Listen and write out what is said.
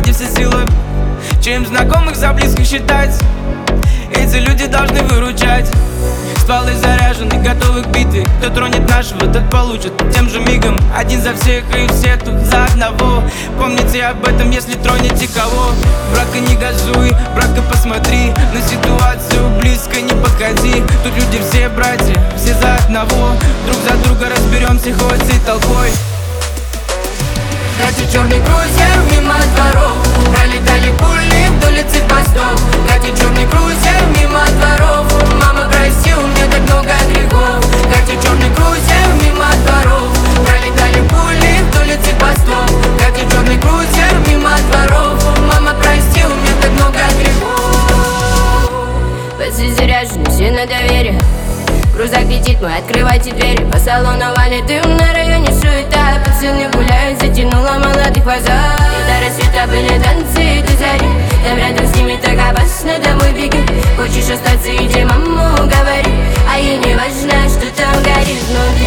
где все силы, чем знакомых за близких считать. Эти люди должны выручать. Стволы заряжены, готовы к битве. Кто тронет нашего, тот получит тем же мигом. Один за всех и все тут за одного. Помните об этом, если тронете кого. Брака не газуй, брака посмотри на ситуацию, близко не подходи. Тут люди все братья, все за одного. Друг за друга разберемся хоть и толпой. Катя черный крузер мимо дворов, пролетали пули вдоль цепостов. Катя черный крузер мимо дворов, мама прости, у меня так много грехов. Катя черный крузер мимо дворов, пролетали пули вдоль цепостов. Катя черный крузер мимо дворов, мама прости, у меня так много грехов. Пасы заряжены, все на доверие. Крузак летит мой, открывайте двери. По салону валит дым, на районе суета. Пацаны гуляют, затянула молодых ваза. И до рассвета были танцы до зари. Там рядом с ними так опасно, домой беги. Хочешь остаться, иди маму говори. А ей не важно, что там горит внутри.